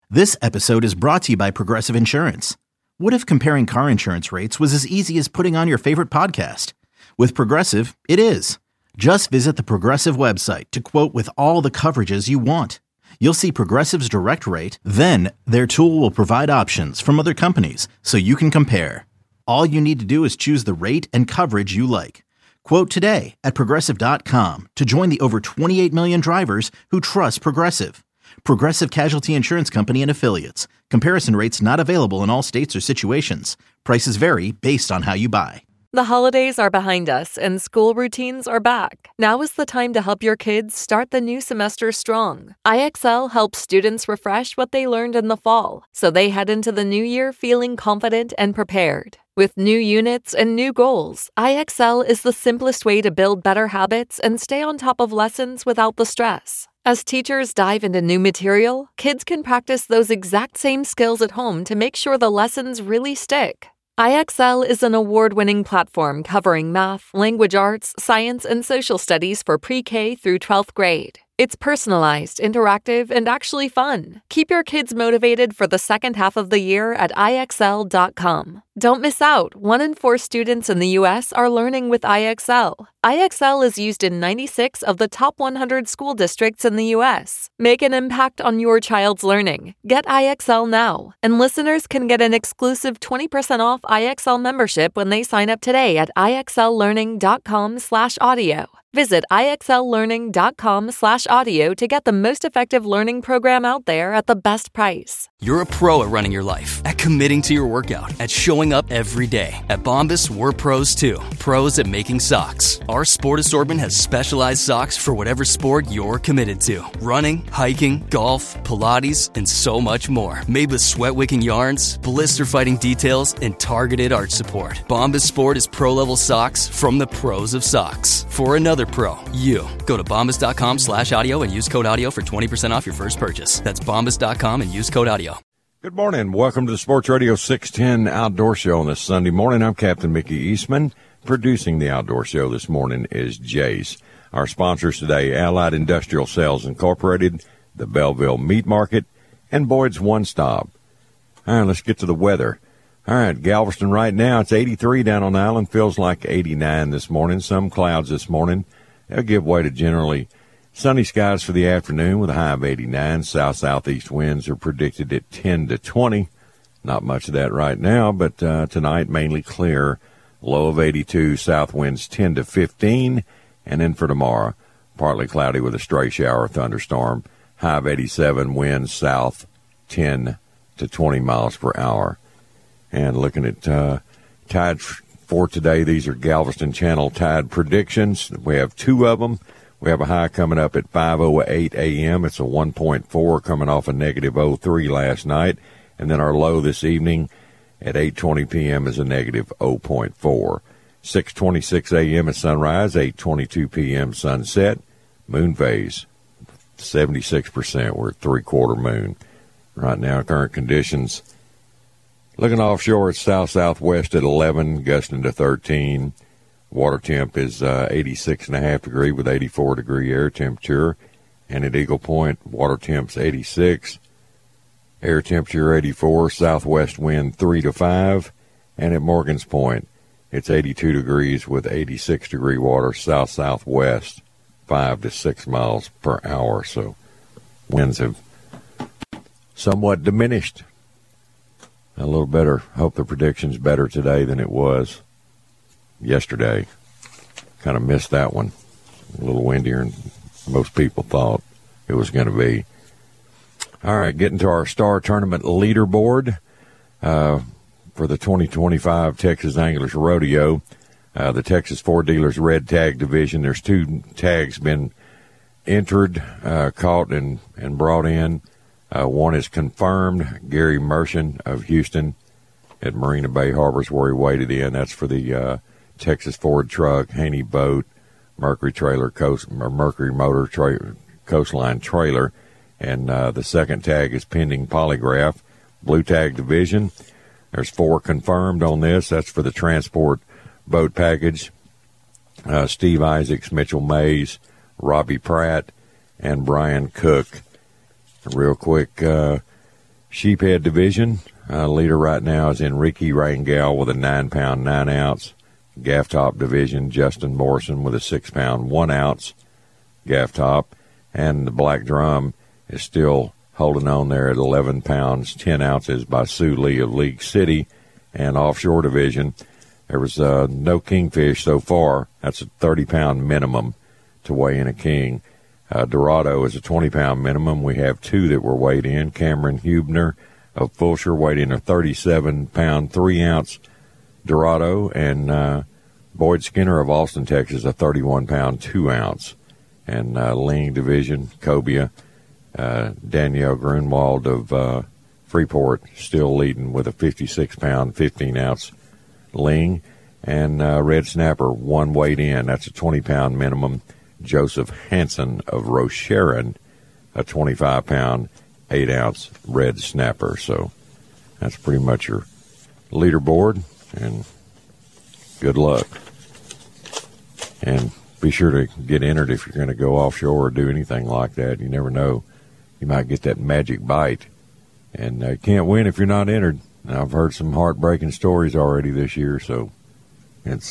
This episode is brought to you by Progressive Insurance. What if comparing car insurance rates was as easy as putting on your favorite podcast? With Progressive, it is. Just visit the Progressive website to quote with all the coverages you want. You'll see Progressive's direct rate, then their tool will provide options from other companies so you can compare. All you need to do is choose the rate and coverage you like. Quote today at Progressive.com to join the over 28 million drivers who trust Progressive. Progressive Casualty Insurance Company and Affiliates. Comparison rates not available in all states or situations. Prices vary based on how you buy. The holidays are behind us and school routines are back. Now is the time to help your kids start the new semester strong. IXL helps students refresh what they learned in the fall, so they head into the new year feeling confident and prepared. With new units and new goals, IXL is the simplest way to build better habits and stay on top of lessons without the stress. As teachers dive into new material, kids can practice those exact same skills at home to make sure the lessons really stick. IXL is an award-winning platform covering math, language arts, science, and social studies for pre-K through 12th grade. It's personalized, interactive, and actually fun. Keep your kids motivated for the second half of the year at IXL.com. Don't miss out. 1 in 4 students in the U.S. are learning with IXL. IXL is used in 96 of the top 100 school districts in the U.S. Make an impact on your child's learning. Get IXL now. And listeners can get an exclusive 20% off IXL membership when they sign up today at IXLlearning.com/audio. Visit IXLlearning.com/audio to get the most effective learning program out there at the best price. You're a pro at running your life, at committing to your workout, at showing up every day. At Bombas, we're pros too. Pros at making socks. Our sport assortment has specialized socks for whatever sport you're committed to. Running, hiking, golf, Pilates, and so much more. Made with sweat-wicking yarns, blister-fighting details, and targeted arch support. Bombas Sport is pro-level socks from the pros of socks. For another pro, you. Go to bombas.com/audio and use code audio for 20% off your first purchase. That's bombas.com and use code audio. Good morning. Welcome to the Sports Radio 610 Outdoor Show on this Sunday morning. I'm Captain Mickey Eastman. Producing the Outdoor Show this morning is Jace. Our sponsors today, Allied Industrial Sales Incorporated, the Belleville Meat Market, and Boyd's One Stop. All right, let's get to the weather. All right, Galveston right now, it's 83 down on the island. Feels like 89 this morning. Some clouds this morning. They'll give way to generally sunny skies for the afternoon with a high of 89. South-southeast winds are predicted at 10 to 20. Not much of that right now, but tonight mainly clear. Low of 82, south winds 10 to 15. And then for tomorrow, partly cloudy with a stray shower or thunderstorm. High of 87, winds south 10 to 20 miles per hour. And looking at tide for today, these are Galveston Channel tide predictions. We have 2 of them. We have a high coming up at 5:08 a.m. It's a 1.4 coming off a negative 0.3 last night. And then our low this evening at 8:20 p.m. is a negative 0.4. 6:26 a.m. at sunrise, 8:22 p.m. sunset. Moon phase, 76%. We're at three-quarter moon. Right now, current conditions. Looking offshore, it's south-southwest at 11, gusting to 13. Water temp is 86.5 degree with 84 degree air temperature. And at Eagle Point, water temp's 86. Air temperature 84, southwest wind 3 to 5. And at Morgan's Point, it's 82 degrees with 86 degree water, south-southwest, 5 to 6 miles per hour. So winds have somewhat diminished. A little better. Hope the prediction's better today than it was yesterday. Kind of missed that one. A little windier than most people thought it was going to be. All right, getting to our Star Tournament leaderboard for the 2025 Texas Anglers Rodeo. The Texas Ford Dealers Red Tag Division. There's 2 tags been entered, caught, and brought in. One is confirmed. Gary Mershon of Houston at Marina Bay Harbors where he waded in. That's for the Texas Ford truck, Haney boat, Mercury Motor Coastline trailer. And the second tag is pending polygraph. Blue Tag Division. There's 4 confirmed on this. That's for the transport boat package. Steve Isaacs, Mitchell Mays, Robbie Pratt, and Brian Cook. Real quick, Sheephead division, leader right now is Enrique Rangel with a 9-pound, 9-ounce. Gaff top division, Justin Morrison with a 6-pound, 1-ounce gaff top. And the black drum is still holding on there at 11 pounds, 10 ounces by Sue Lee of League City. And offshore division, there was no kingfish so far. That's a 30-pound minimum to weigh in a king. Dorado is a 20-pound minimum. We have 2 that were weighed in. Cameron Hubner of Fulshire weighed in a 37-pound, 3-ounce Dorado. And Boyd Skinner of Austin, Texas, a 31-pound, 2-ounce. And Ling division, Cobia, Danielle Grunwald of Freeport still leading with a 56-pound, 15-ounce Ling. And Red Snapper, 1 weighed in. That's a 20-pound minimum. Joseph Hansen of Rocheron, a 25-pound, 8-ounce red snapper. So that's pretty much your leaderboard, and good luck. And be sure to get entered if you're going to go offshore or do anything like that. You never know. You might get that magic bite, and you can't win if you're not entered. Now, I've heard some heartbreaking stories already this year, so it's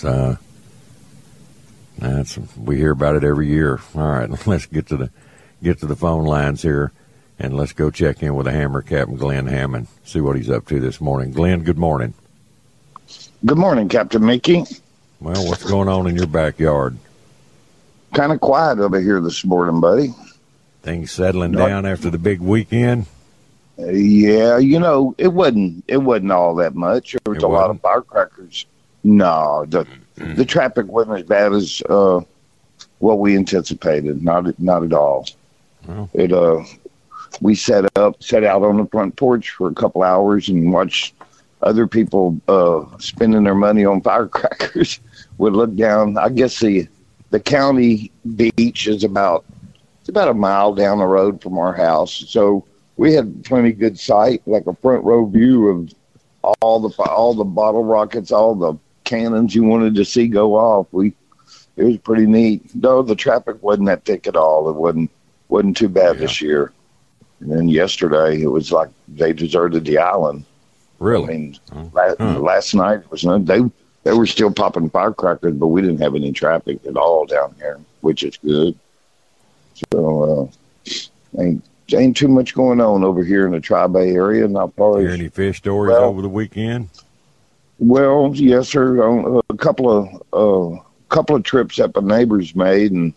we hear about it every year. All right, let's get to the phone lines here, and let's go check in with the Hammer Captain Glenn Hammond, see what he's up to this morning. Glenn, good morning. Good morning, Captain Mickey. Well, what's going on in your backyard? Kind of quiet over here this morning, buddy. Things settling down after the big weekend? Yeah, it wasn't all that much. There was a lot of firecrackers. No, the traffic wasn't as bad as what we anticipated. Not at all. Well. We set out on the front porch for a couple hours and watched other people spending their money on firecrackers. Would look down. I guess the county beach is about a mile down the road from our house, so we had plenty good sight, like a front row view of all the bottle rockets, all the cannons you wanted to see go off. It was pretty neat. No, the traffic wasn't that thick at all. It wasn't too bad this year. And then yesterday, it was like they deserted the island. Really? I mean, last night it was they were still popping firecrackers, but we didn't have any traffic at all down here, which is good. So ain't too much going on over here in the Tri-Bay area. And I'll probably hear any fish stories over the weekend? Well, yes, sir. A couple of trips that my neighbors made, and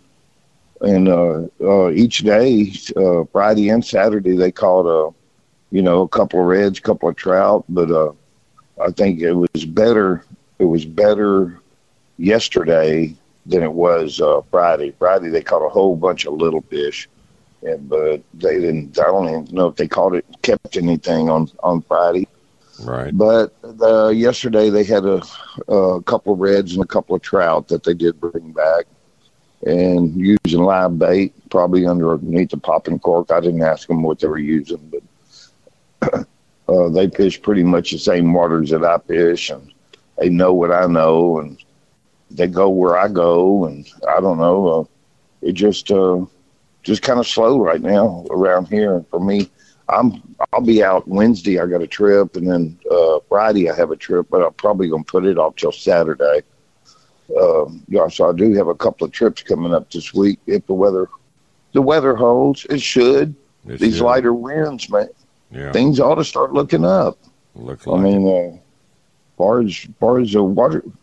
each day, Friday and Saturday, they caught a couple of reds, a couple of trout. But I think it was better. It was better yesterday than it was Friday. Friday they caught a whole bunch of little fish, but they didn't. I don't even know if they kept anything on Friday. Right. But yesterday they had a couple of reds and a couple of trout that they did bring back, and using live bait, probably underneath the popping cork. I didn't ask them what they were using, but they fish pretty much the same waters that I fish, and they know what I know, and they go where I go, and I don't know. It just kind of slow right now around here. And for me, I'll be out Wednesday. I got a trip, and then Friday I have a trip, but I'm probably gonna put it off till Saturday. So I do have a couple of trips coming up this week if the weather holds. It should. These lighter winds, man. Yeah. Things ought to start looking up. Looks like far as the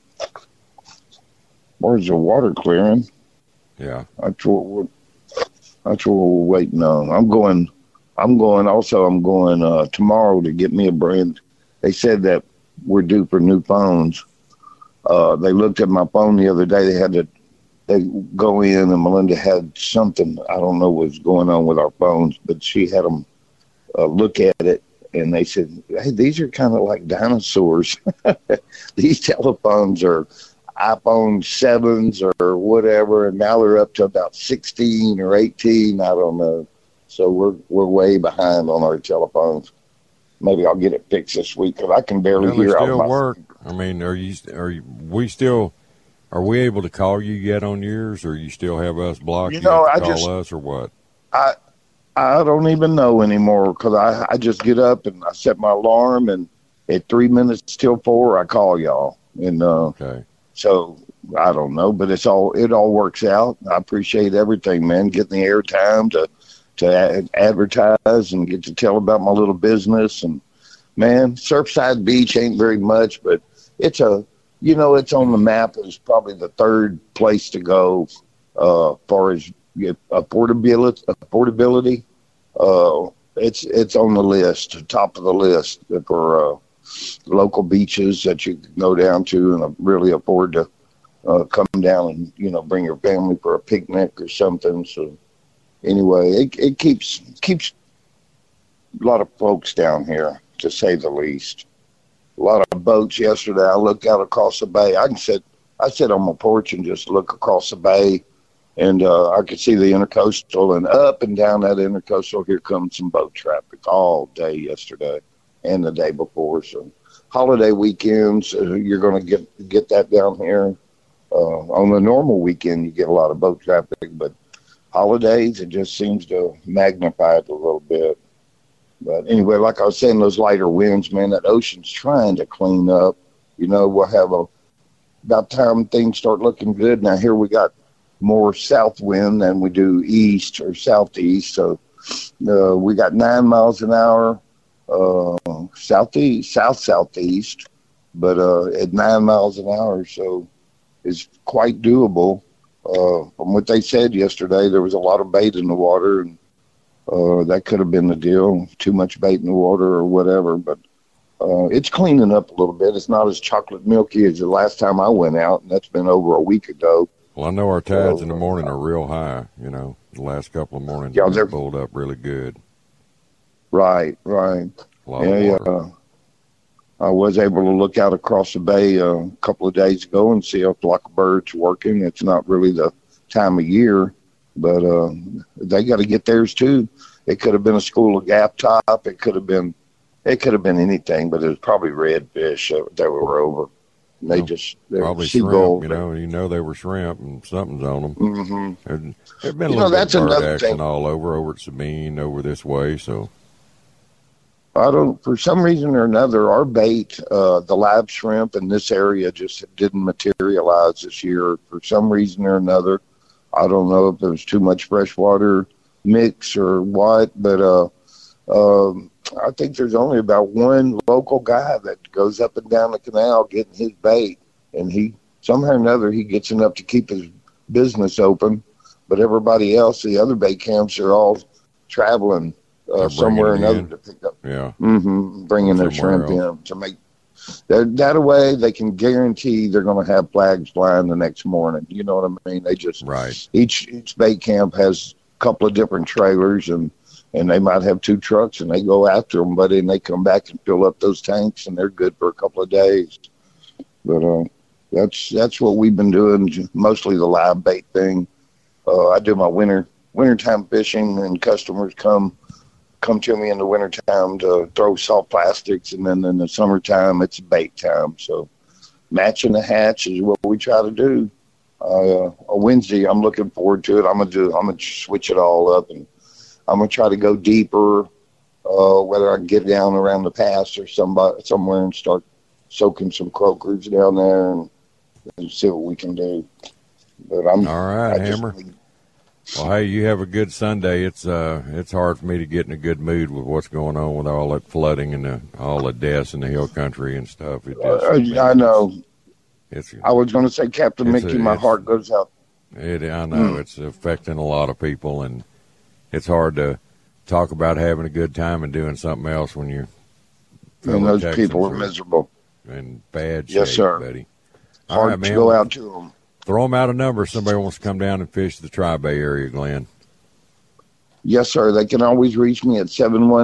water clearing. Yeah. That's what we're waiting on. I'm going tomorrow to get me a brand. They said that we're due for new phones. They looked at my phone the other day. They go in, and Melinda had something. I don't know what's going on with our phones, but she had them look at it, and they said, "Hey, these are kind of like dinosaurs. These telephones are iPhone 7s or whatever, and now they're up to about 16 or 18. I don't know. So we're way behind on our telephones. Maybe I'll get it fixed this week because I can barely hear out. Still work. I mean, are we able to call you yet on yours, or you still have us blocked? You call us or what? I don't even know anymore because I just get up and I set my alarm, and at 3 minutes till 4, I call y'all. And Okay. so I don't know, but it all works out. I appreciate everything, man. Getting the airtime to advertise and get to tell about my little business. And man, Surfside Beach ain't very much, but it's it's on the map as probably the third place to go far as affordability. It's on the list, top of the list for local beaches that you can go down to and really afford to come down and bring your family for a picnic or something. So anyway, it keeps a lot of folks down here, to say the least. A lot of boats yesterday. I looked out across the bay. I sit on my porch and just look across the bay, and I could see the intercoastal, and up and down that intercoastal, here comes some boat traffic all day yesterday and the day before. So holiday weekends, you're going to get that down here. On the normal weekend, you get a lot of boat traffic, but holidays, it just seems to magnify it a little bit. But anyway, like I was saying, those lighter winds, man, that ocean's trying to clean up. We'll have about time things start looking good. Now here we got more south wind than we do east or southeast. So we got 9 miles an hour southeast, but at 9 miles an hour, so it's quite doable. From what they said yesterday, there was a lot of bait in the water, and that could have been the deal, too much bait in the water or whatever, but it's cleaning up a little bit. It's not as chocolate milky as the last time I went out, and that's been over a week ago. Well, I know our tides in the morning are real high, the last couple of mornings. Yeah, they're pulled up really good. Right. Yeah. I was able to look out across the bay a couple of days ago and see a flock of birds working. It's not really the time of year, but they got to get theirs too. It could have been a school of gap top. It could have been anything, but it was probably redfish that were over. And they probably seagull. Shrimp. They were shrimp, and something's on them. Mm-hmm. There's been a little bit of bird action thing. all over at Sabine, over this way. So for some reason or another, our bait, the live shrimp in this area just didn't materialize this year for some reason or another. I don't know if there was too much freshwater mix or what, but I think there's only about one local guy that goes up and down the canal getting his bait, and he somehow or another he gets enough to keep his business open. But everybody else, the other bait camps, are all traveling somewhere or another to pick up. Yeah, bringing their shrimp in to make that way. They can guarantee they're going to have flags flying the next morning. You know what I mean? They just each bait camp has a couple of different trailers, and they might have 2 trucks, and they go after them, buddy, and they come back and fill up those tanks, and they're good for a couple of days. But that's what we've been doing, mostly the live bait thing. I do my wintertime fishing, and customers come to me in the wintertime to throw soft plastics, and then in the summertime it's bait time. So matching the hatch is what we try to do. A Wednesday, I'm looking forward to it. I'm gonna switch it all up, and I'm going to try to go deeper, whether I can get down around the pass or somewhere and start soaking some croakers down there and see what we can do. But all right, Hammer. Well, hey, you have a good Sunday. It's hard for me to get in a good mood with what's going on with all that flooding and all the deaths in the hill country and stuff. I know. I was going to say, Captain Mickey, my heart goes out. I know. It's affecting a lot of people, and it's hard to talk about having a good time and doing something else when you're. And those people are miserable. In bad shape, yes, sir. buddy. Hard all right, man. To go out to them. Throw them out a number if somebody wants to come down and fish the Tri-Bay area, Glenn. Yes, sir. They can always reach me at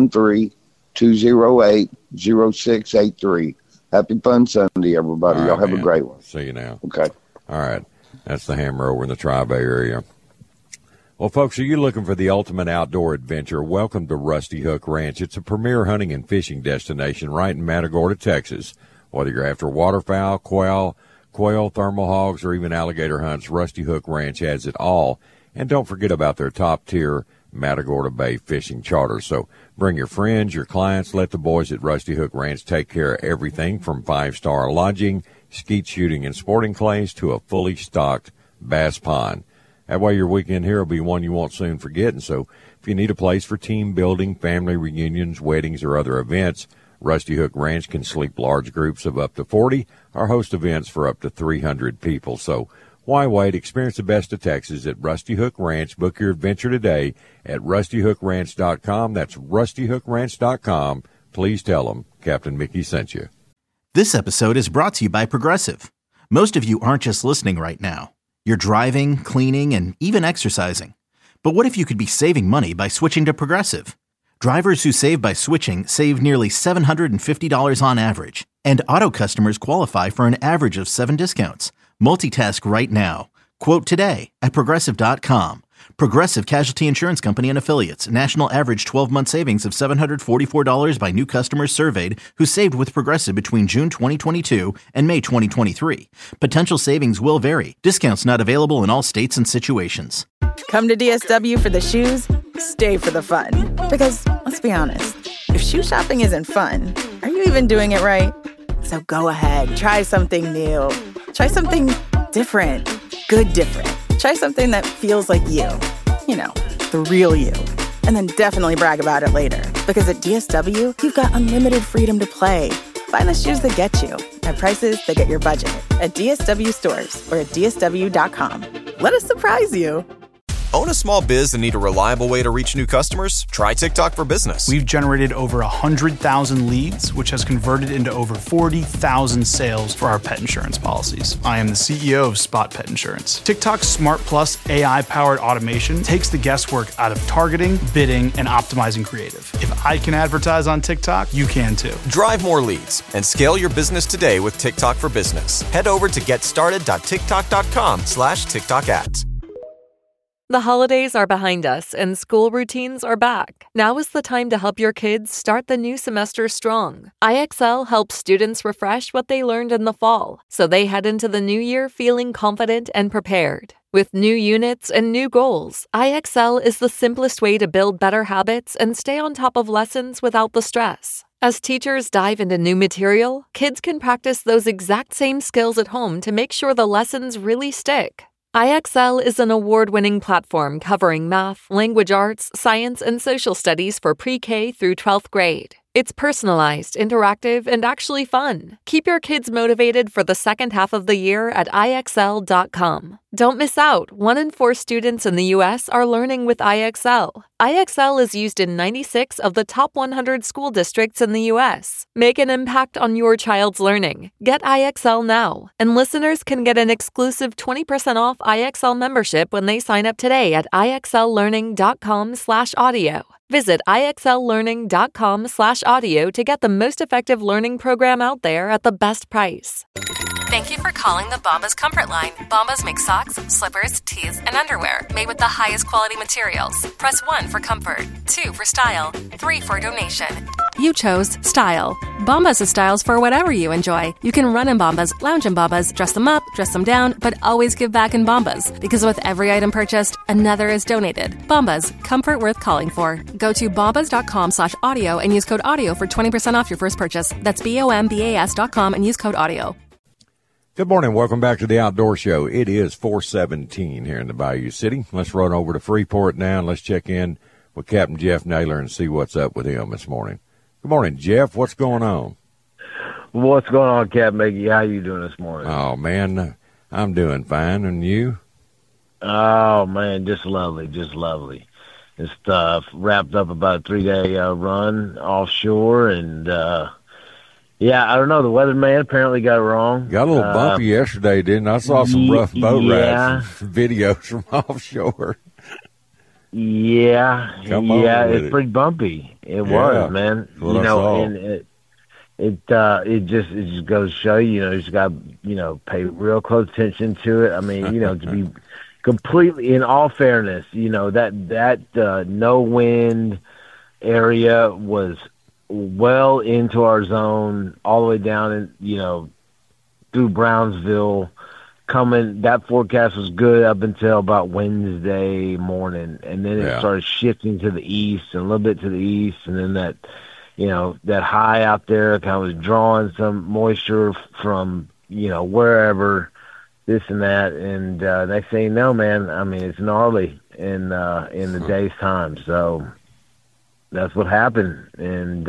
713-208-0683. Happy Fun Sunday, everybody. Y'all have a great one. See you now. Okay. All right. That's the Hammer over in the Tri-Bay area. Well, folks, are you looking for the ultimate outdoor adventure? Welcome to Rusty Hook Ranch. It's a premier hunting and fishing destination right in Matagorda, Texas. Whether you're after waterfowl, quail, thermal hogs, or even alligator hunts, Rusty Hook Ranch has it all. And don't forget about their top-tier Matagorda Bay fishing charter. So bring your friends, your clients. Let the boys at Rusty Hook Ranch take care of everything from 5-star lodging, skeet shooting and sporting clays to a fully stocked bass pond. That way your weekend here will be one you won't soon forget. And so if you need a place for team building, family reunions, weddings, or other events, Rusty Hook Ranch can sleep large groups of up to 40 or host events for up to 300 people. So why wait? Experience the best of Texas at Rusty Hook Ranch. Book your adventure today at rustyhookranch.com. That's rustyhookranch.com. Please tell them Captain Mickey sent you. This episode is brought to you by Progressive. Most of you aren't just listening right now. You're driving, cleaning, and even exercising. But what if you could be saving money by switching to Progressive? Drivers who save by switching save nearly $750 on average. And auto customers qualify for an average of 7 discounts. Multitask right now. Quote today at Progressive.com. Progressive Casualty Insurance Company and Affiliates. National average 12-month savings of $744 by new customers surveyed who saved with Progressive between June 2022 and May 2023. Potential savings will vary. Discounts not available in all states and situations. Come to DSW for the shoes, stay for the fun. Because, let's be honest, if shoe shopping isn't fun, are you even doing it right? So go ahead, try something new. Try something different. Good different. Try something that feels like you. You know, the real you. And then definitely brag about it later. Because at DSW, you've got unlimited freedom to play. Find the shoes that get you at prices that get your budget at DSW stores or at DSW.com. Let us surprise you. Own a small biz and need a reliable way to reach new customers? Try TikTok for Business. We've generated over 100,000 leads, which has converted into over 40,000 sales for our pet insurance policies. I am the CEO of Spot Pet Insurance. TikTok's Smart Plus AI-powered automation takes the guesswork out of targeting, bidding, and optimizing creative. If I can advertise on TikTok, you can too. Drive more leads and scale your business today with TikTok for Business. Head over to getstarted.tiktok.com/TikTok ads. The holidays are behind us and school routines are back. Now is the time to help your kids start the new semester strong. IXL helps students refresh what they learned in the fall, so they head into the new year feeling confident and prepared. With new units and new goals, IXL is the simplest way to build better habits and stay on top of lessons without the stress. As teachers dive into new material, kids can practice those exact same skills at home to make sure the lessons really stick. IXL is an award-winning platform covering math, language arts, science, and social studies for pre-K through 12th grade. It's personalized, interactive, and actually fun. Keep your kids motivated for the second half of the year at IXL.com. Don't miss out. 1 in 4 students in the U.S. are learning with IXL. IXL is used in 96 of the top 100 school districts in the U.S. Make an impact on your child's learning. Get IXL now. And listeners can get an exclusive 20% off IXL membership when they sign up today at IXLlearning.com/audio. Visit IXLlearning.com/audio to get the most effective learning program out there at the best price. Thank you for calling the Bombas Comfort Line. Bombas makes socks, slippers, tees, and underwear made with the highest quality materials. Press 1 for comfort, 2 for style, 3 for donation. You chose style. Bombas has styles for whatever you enjoy. You can run in Bombas, lounge in Bombas, dress them up, dress them down, but always give back in Bombas. Because with every item purchased, another is donated. Bombas, comfort worth calling for. Go to bombas.com/audio and use code AUDIO for 20% off your first purchase. That's BOMBAS.com and use code AUDIO. Good morning. Welcome back to the Outdoor Show. It is 4:17 here in the Bayou City. Let's run over to Freeport now and let's check in with Captain Jeff Naylor and see what's up with him this morning. Good morning, Jeff. What's going on? What's going on, Captain Mickey? How you doing this morning? Oh, man, I'm doing fine. And you? Oh, man, just lovely, just lovely. Just wrapped up about a 3-day run offshore, and yeah, I don't know. The weatherman apparently got it wrong. Got a little bumpy yesterday, didn't I? I saw some rough boat rides videos from offshore. Yeah, it's pretty bumpy. It was, man. You know, and it just goes to show you know, just got pay real close attention to it. I mean, to be completely, in all fairness, that no wind area was well into our zone, all the way down in through Brownsville that forecast was good up until about Wednesday morning, and then it started shifting to the east and a little bit to the east, and then that, that high out there kind of was drawing some moisture from, wherever, this and that, and they say, no, man, I mean, it's gnarly in the day's time, so that's what happened, and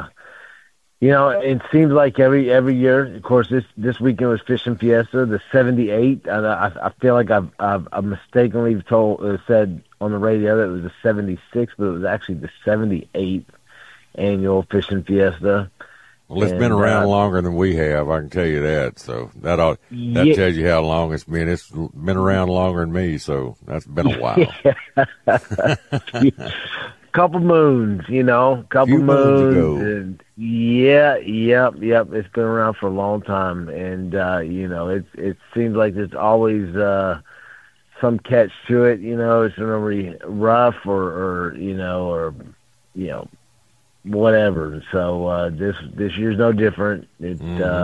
it seems like every year. Of course, this weekend was Fishing Fiesta, the 78th. And I feel like I've mistakenly said on the radio that it was the 76th, but it was actually the 78th annual Fishing Fiesta. Well, it's been around longer than we have. I can tell you that. So that tells you how long it's been. It's been around longer than me, so that's been a while. Couple moons, couple moons, and yep. It's been around for a long time, and it seems like there's always some catch to it. It's normally rough or whatever. So this year's no different. It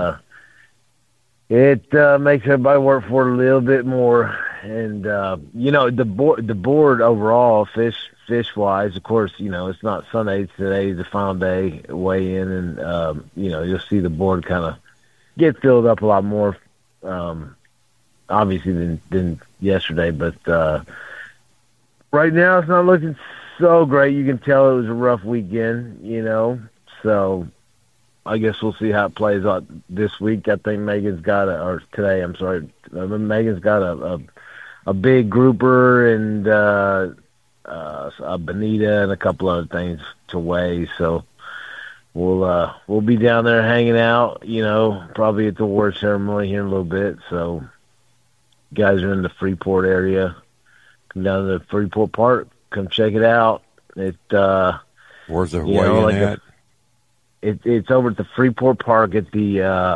makes everybody work for it a little bit more, and the board overall fish wise, of course, it's not Sunday. Today's the final day weigh in, and you'll see the board kind of get filled up a lot more, obviously than yesterday. But right now, it's not looking so great. You can tell it was a rough weekend, So I guess we'll see how it plays out this week. I think Megan's got Megan's got a big grouper and a bonita and a couple other things to weigh. So we'll be down there hanging out, probably at the award ceremony here in a little bit. So guys are in the Freeport area. Come down to the Freeport Park. Come check it out. It where's the weigh-in at? It's over at the Freeport Park at the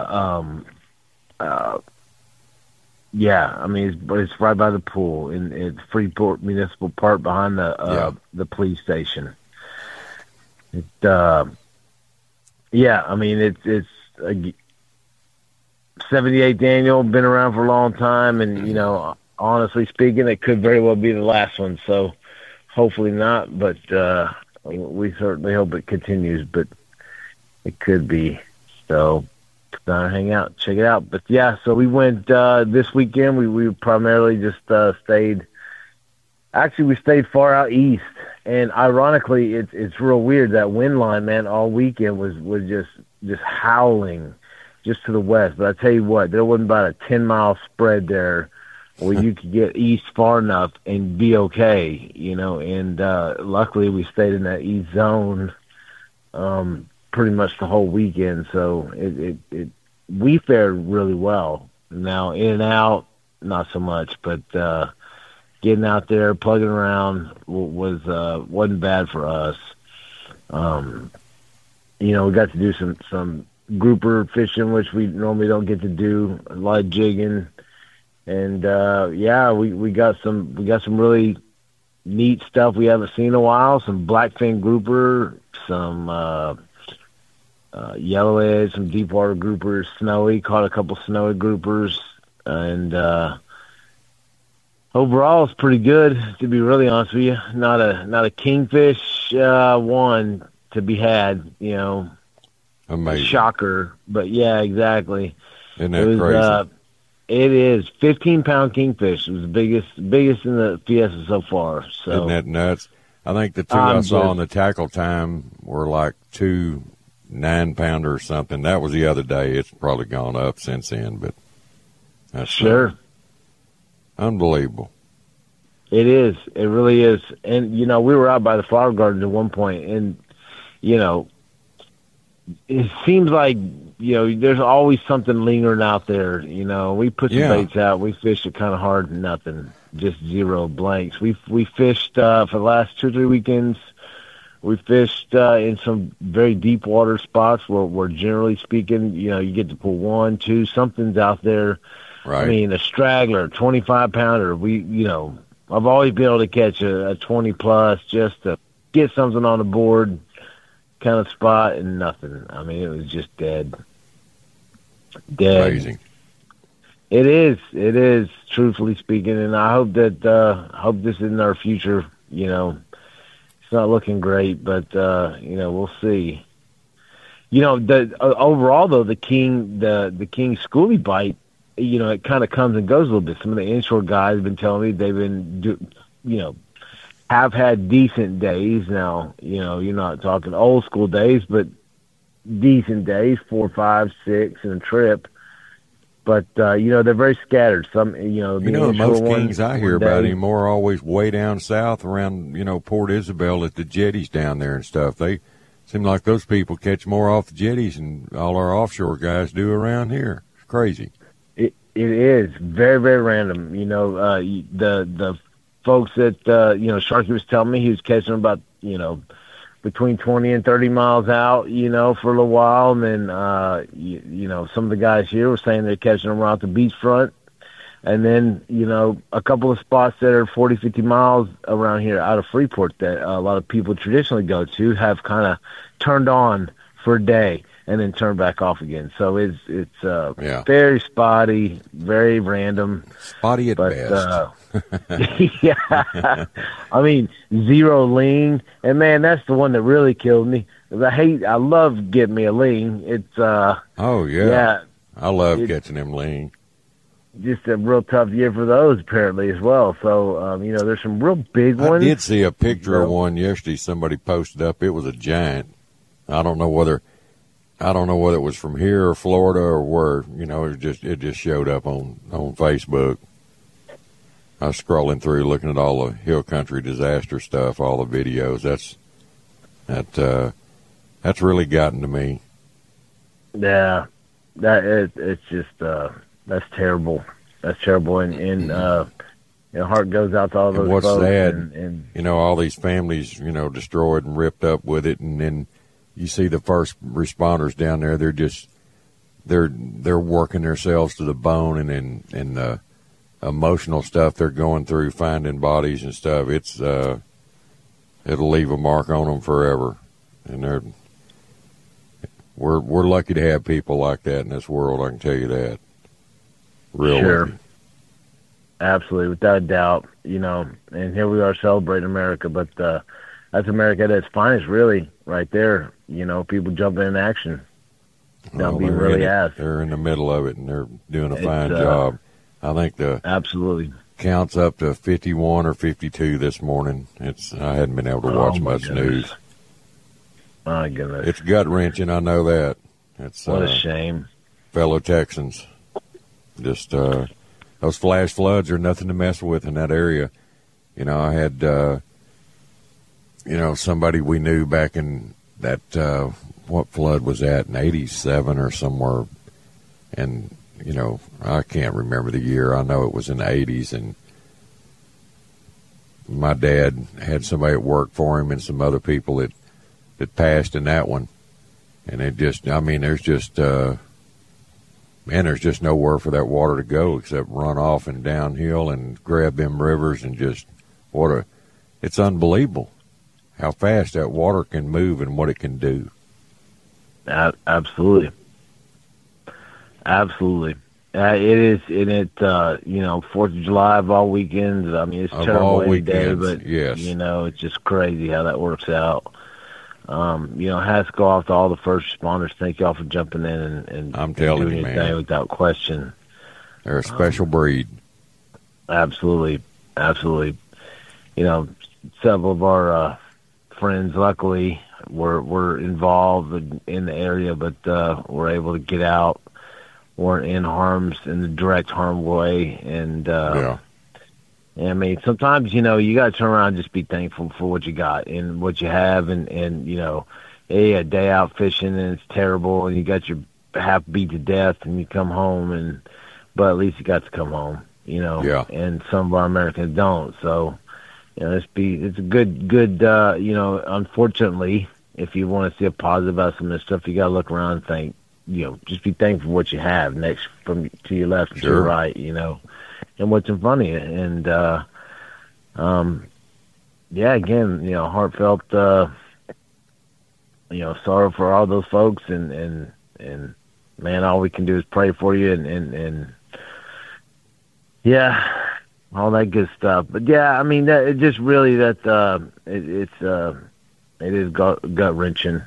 it's right by the pool in Freeport Municipal Park behind the police station. It's a 78th annual, been around for a long time, and honestly speaking, it could very well be the last one. So hopefully not, but we certainly hope it continues. But it could be. So hang out, check it out. But yeah, so we went this weekend. We primarily just stayed. Actually, we stayed far out east, and ironically, it's real weird that wind line, man, all weekend was just howling just to the west. But I tell you what, there wasn't about a 10-mile spread there where you could get east far enough and be okay, And luckily, we stayed in that east zone pretty much the whole weekend, so we fared really well. Now in and out, not so much, but getting out there, plugging around wasn't bad for us. We got to do some grouper fishing, which we normally don't get to do. A lot of jigging, and we got some really neat stuff we haven't seen in a while. Some blackfin grouper, some yellow edge, some deep water groupers, snowy, caught a couple snowy groupers, and overall it's pretty good, to be really honest with you. Not a kingfish one to be had, Amazing. Shocker, but yeah, exactly. Isn't that crazy? It is 15-pound kingfish. It was the biggest in the Fiesta so far. So isn't that nuts? I think the two I saw on the tackle time were like 2 9-pounder or something. That was the other day. It's probably gone up since then, but that's sure unbelievable. It is. It really is. And we were out by the Flower Gardens at one point, and it seems like there's always something lingering out there. We put some baits out. We fished it kind of hard, nothing, just zero blanks. We fished for the last 2 or 3 weekends. We fished in some very deep water spots where generally speaking, you get to pull 1, 2, something's out there. Right. I mean, a straggler, 25-pounder. I've always been able to catch a 20-plus just to get something on the board kind of spot, and nothing. I mean, it was just dead. Amazing. It is, truthfully speaking, and I hope that hope this isn't our future. You know, it's not looking great, but you know, we'll see. You know, overall though, the King schoolie bite, you know, it kind of comes and goes a little bit. Some of the inshore guys have been telling me they've been, have had decent days. Now, you know, you're not talking old school days, but decent days, 4, 5, 6 in a trip. But, you know, they're very scattered. Some, the most kings I hear about anymore are always way down south around, Port Isabel at the jetties down there and stuff. They seem like those people catch more off the jetties than all our offshore guys do around here. It's crazy. It is very, very random. You know, the folks that, Sharky was telling me he was catching them about, between 20 and 30 miles out, for a little while. And then, some of the guys here were saying they're catching them around the beachfront. And then, a couple of spots that are 40, 50 miles around here out of Freeport that a lot of people traditionally go to have kind of turned on for a day and then turned back off again. So it's very spotty, very random. Spotty at best. Yeah. I mean, zero lean. And, man, that's the one that really killed me. I love getting me a lean. It's yeah. I love catching them lean. Just a real tough year for those, apparently, as well. So, there's some real big ones. I did see a picture of one yesterday somebody posted up. It was a giant. I don't know whether it was from here or Florida or where. It just showed up on Facebook. I was scrolling through, looking at all the hill country disaster stuff, all the videos. That's really gotten to me. Yeah, it's just that's terrible. That's terrible, and heart goes out to all those. And what's folks sad, and all these families, destroyed and ripped up with it, and then you see the first responders down there. They're working themselves to the bone, and the emotional stuff they're going through, finding bodies and stuff. It's it'll leave a mark on them forever, and we're lucky to have people like that in this world. I can tell you that. Real sure. lucky. Absolutely, without a doubt. And here we are celebrating America, but that's America at its finest, really, right there. People jumping in action. Being really asked. They're in the middle of it, and they're doing a fine job. I think the absolutely count's up to 51 or 52 this morning. I hadn't been able to watch much news. My goodness, it's gut wrenching. I know that. It's what a shame. Fellow Texans, just those flash floods are nothing to mess with in that area. I had somebody we knew back in that what flood was that in '87 or somewhere, and I can't remember the year. I know it was in the 80s, and my dad had somebody that worked for him and some other people that passed in that one. And there's just nowhere for that water to go except run off and downhill and grab them rivers, and just it's unbelievable how fast that water can move and what it can do. Absolutely. Absolutely. It is, and 4th of July of all weekends. I mean, it's terrible every day, but, yes. It's just crazy how that works out. Has to go off to all the first responders. Thank y'all for jumping in and I'm telling doing you, your man, thing without question. They're a special breed. Absolutely. Absolutely. Several of our friends, luckily, were involved in the area, but were able to get out. Weren't in the direct harm way. And, I mean, sometimes, you got to turn around and just be thankful for what you got and what you have. And a day out fishing and it's terrible and you got your half beat to death and you come home but at least you got to come home, and some of our Americans don't. So, it's a good, unfortunately, if you want to see a positive about some of this stuff, you got to look around and think, just be thankful for what you have next to your left and to your right, and what's in front of you. And, again, heartfelt, sorrow for all those folks and man, all we can do is pray for you and Yeah, all that good stuff. But yeah, I mean, it just really it is gut wrenching.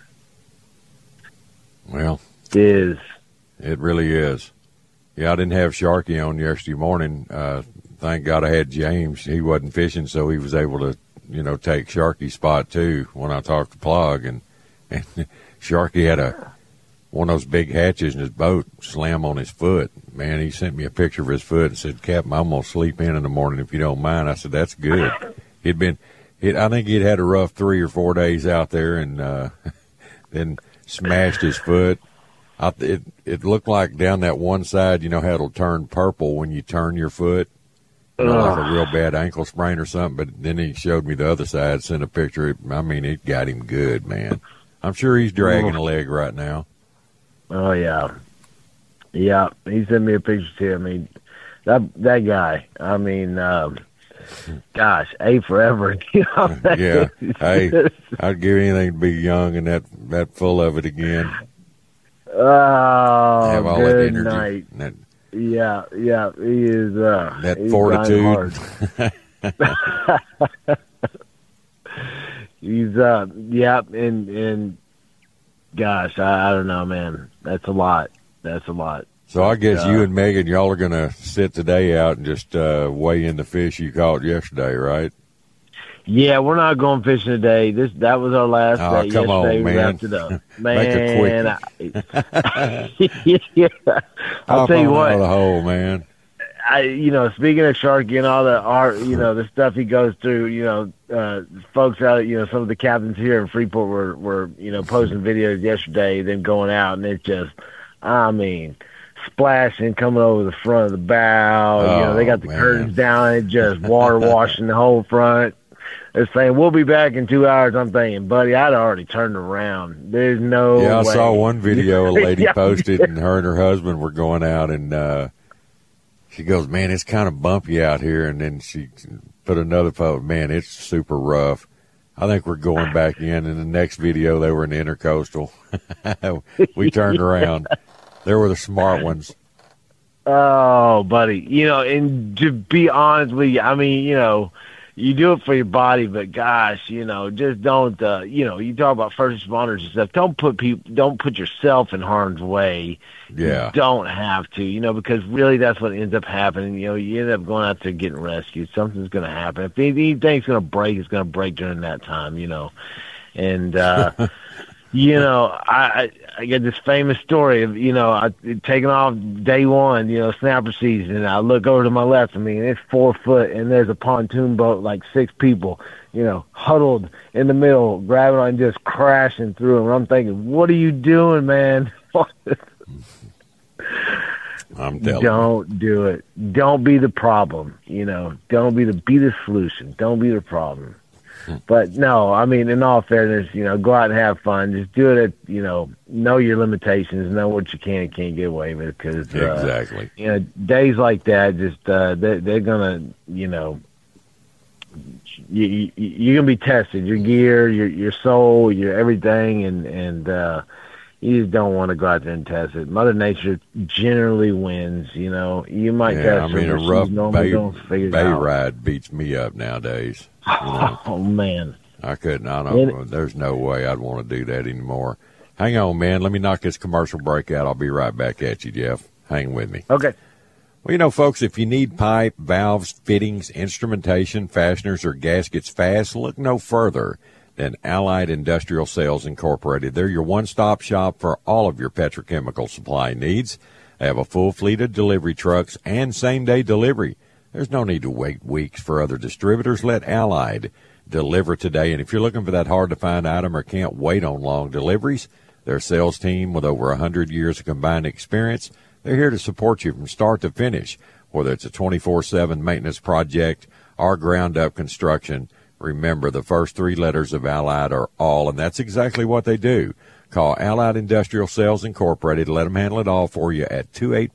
Well, it really is. Yeah, I didn't have Sharky on yesterday morning. Thank God I had James. He wasn't fishing, so he was able to, take Sharky's spot too when I talked to Plug. And Sharky had one of those big hatches in his boat slam on his foot. Man, he sent me a picture of his foot and said, Captain, I'm going to sleep in the morning if you don't mind. I said, that's good. I think he'd had a rough 3 or 4 days out there and then smashed his foot. It looked like down that one side, how it'll turn purple when you turn your foot. Like a real bad ankle sprain or something. But then he showed me the other side, sent a picture. I mean, it got him good, man. I'm sure he's dragging a leg right now. Oh, yeah. Yeah, he sent me a picture, too. I mean, that guy, I mean, gosh, A forever. Yeah. Hey, I'd give anything to be young and that full of it again. Oh, have all good that night. That, yeah, he is. That he's fortitude. He's and gosh, I don't know, man. That's a lot. So I guess you and Megan, y'all are going to sit today out and just weigh in the fish you caught yesterday, right? Yeah, we're not going fishing today. That was our last day. Come yesterday on, man. We wrapped it up. Man, make a quickie. Yeah. I'll tell you what. Out of the hole, man. Speaking of Sharky and all the art, the stuff he goes through, folks out, some of the captains here in Freeport were posting videos yesterday, them going out, and it's just, I mean, splashing, coming over the front of the bow. They got the curtains down, and just water washing the whole front. They're saying, we'll be back in 2 hours. I'm thinking, buddy, I'd already turned around. There's no way. I saw one video a lady posted, and her and her husband were going out, and she goes, man, it's kind of bumpy out here. And then she put another photo, man, it's super rough. I think we're going back in. In the next video, they were in the Intercoastal. We turned around. There were the smart ones. Oh, buddy. And to be honest with you, I mean, you do it for your body, but gosh, just don't, you talk about first responders and stuff. Don't put yourself in harm's way. Yeah. You don't have to, because really that's what ends up happening. You end up going out there getting rescued. Something's going to happen. If anything's going to break, it's going to break during that time, And, I get this famous story of, I taking off day one, snapper season, and I look over to my left. I mean, it's 4 foot, and there's a pontoon boat, like 6 people, huddled in the middle, grabbing on, just crashing through them. I'm thinking, what are you doing, man? I'm telling Don't do it. Don't be the problem. Don't be the solution. Don't be the problem. But no, I mean, in all fairness, go out and have fun. Just do it at, know your limitations, know what you can and can't get away with. Because, exactly. Days like that, just, they're going to, you're going to be tested. Your gear, your soul, your everything. And you just don't want to go out there and test it. Mother Nature generally wins, You might test a rough bay out. ride beats me up nowadays. Oh, man. I couldn't. There's no way I'd want to do that anymore. Hang on, man. Let me knock this commercial break out. I'll be right back at you, Jeff. Hang with me. Okay. Well, folks, if you need pipe, valves, fittings, instrumentation, fasteners, or gaskets fast, look no further than Allied Industrial Sales Incorporated. They're your one-stop shop for all of your petrochemical supply needs. They have a full fleet of delivery trucks and same-day delivery. There's no need to wait weeks for other distributors. Let Allied deliver today. And if you're looking for that hard-to-find item or can't wait on long deliveries, their sales team with over 100 years of combined experience, they're here to support you from start to finish, whether it's a 24/7 maintenance project or ground-up construction. Remember, the first 3 letters of Allied are all, and that's exactly what they do. Call Allied Industrial Sales Incorporated. Let them handle it all for you at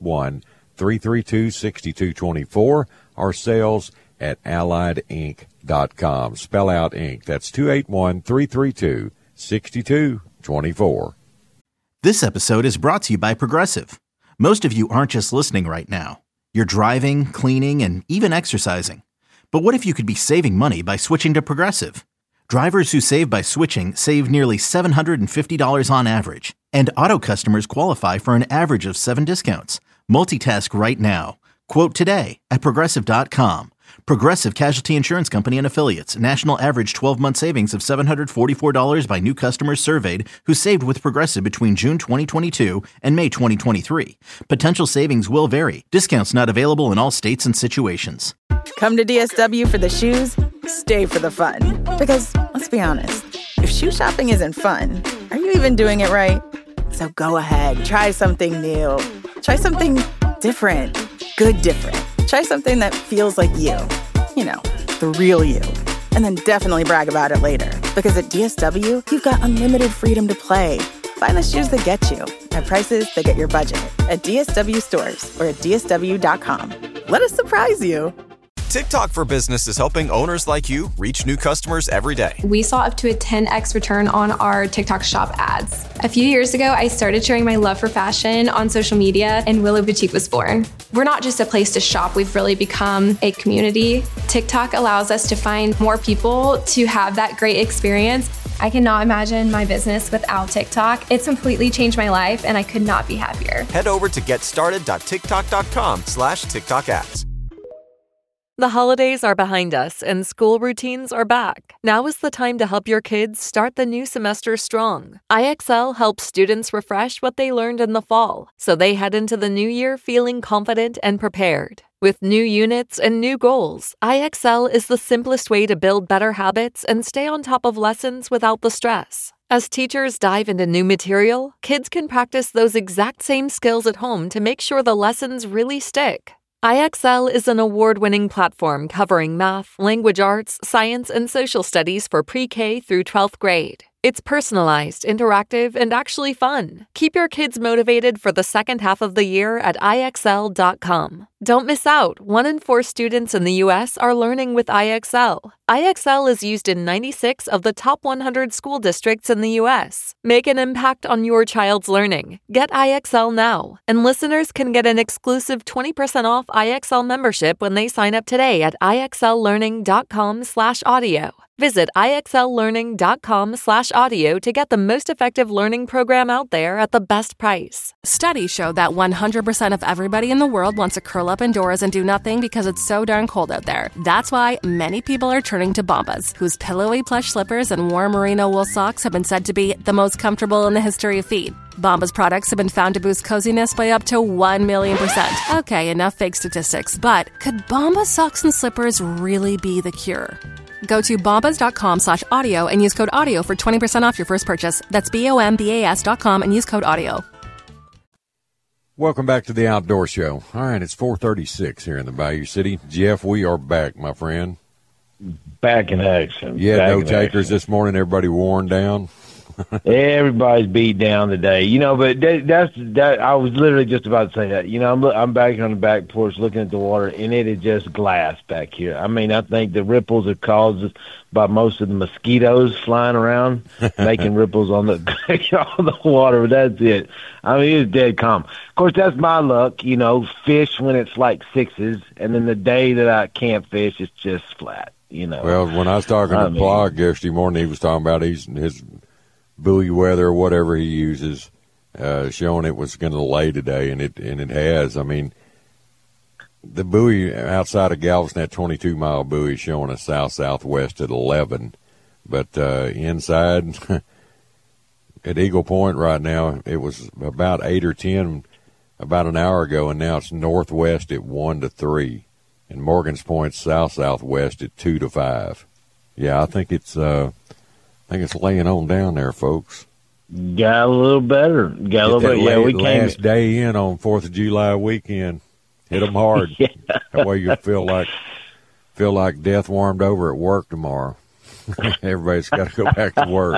281-332-6224 or sales at alliedinc.com. Spell out Inc. That's 281-332-6224. This episode is brought to you by Progressive. Most of you aren't just listening right now. You're driving, cleaning, and even exercising. But what if you could be saving money by switching to Progressive? Drivers who save by switching save nearly $750 on average, and auto customers qualify for an average of 7 discounts. Multitask right now. Quote today at Progressive.com. Progressive Casualty Insurance Company and Affiliates. National average 12-month savings of $744 by new customers surveyed who saved with Progressive between June 2022 and May 2023. Potential savings will vary. Discounts not available in all states and situations. Come to DSW for the shoes, stay for the fun. Because, let's be honest, if shoe shopping isn't fun, are you even doing it right? So go ahead, try something new. Try something different. Good different. Try something that feels like you. You know, the real you. And then definitely brag about it later. Because at DSW, you've got unlimited freedom to play. Find the shoes that get you at prices that get your budget at DSW stores or at DSW.com. Let us surprise you. TikTok for Business is helping owners like you reach new customers every day. We saw up to a 10x return on our TikTok shop ads. A few years ago, I started sharing my love for fashion on social media, and Willow Boutique was born. We're not just a place to shop, we've really become a community. TikTok allows us to find more people to have that great experience. I cannot imagine my business without TikTok. It's completely changed my life, and I could not be happier. Head over to getstarted.tiktok.com/TikTok ads. The holidays are behind us and school routines are back. Now is the time to help your kids start the new semester strong. IXL helps students refresh what they learned in the fall, so they head into the new year feeling confident and prepared. With new units and new goals, IXL is the simplest way to build better habits and stay on top of lessons without the stress. As teachers dive into new material, kids can practice those exact same skills at home to make sure the lessons really stick. IXL is an award-winning platform covering math, language arts, science, and social studies for pre-K through 12th grade. It's personalized, interactive, and actually fun. Keep your kids motivated for the second half of the year at IXL.com. Don't miss out. 1 in 4 students in the U.S. are learning with IXL. IXL is used in 96 of the top 100 school districts in the U.S. Make an impact on your child's learning. Get IXL now. And listeners can get an exclusive 20% off IXL membership when they sign up today at IXLlearning.com/audio. Visit IXLlearning.com/audio to get the most effective learning program out there at the best price. Studies show that 100% of everybody in the world wants to curl up indoors and do nothing because it's so darn cold out there. That's why many people are turning to Bombas, whose pillowy plush slippers and warm merino wool socks have been said to be the most comfortable in the history of feet. Bombas products have been found to boost coziness by up to 1,000,000%. Okay, enough fake statistics, but could Bombas socks and slippers really be the cure? Go to bombas.com/audio and use code AUDIO for 20% off your first purchase. That's BOMBAS.com and use code AUDIO. Welcome back to the Outdoor Show. All right, it's 4:36 here in the Bayou City. Jeff, we are back, my friend. Back in action. Yeah, back no takers this morning. Everybody worn down. Everybody's beat down today, but that's I was literally just about to say that. I'm back on the back porch looking at the water, and it is just glass back here. I mean, I think the ripples are caused by most of the mosquitoes flying around, making ripples on the on the water. But that's it. I mean, it's dead calm. Of course, that's my luck. Fish when it's like 6s, and then the day that I can't fish, it's just flat. Well, when I was talking to Blog yesterday morning, he was talking about his buoy weather or whatever he uses, showing it was going to lay today, and it has. I mean, the buoy outside of Galveston, that 22-mile buoy, is showing us south-southwest at 11. But inside at Eagle Point right now, it was about 8 or 10 about an hour ago, and now it's northwest at 1 to 3. And Morgan's Point south-southwest at 2 to 5. Yeah, I think it's laying on down there, folks. Got a little better. Got a little bit. Yeah, we came last day in on 4th of July weekend. Hit them hard. Yeah. That way you feel like death warmed over at work tomorrow. Everybody's got to go back to work.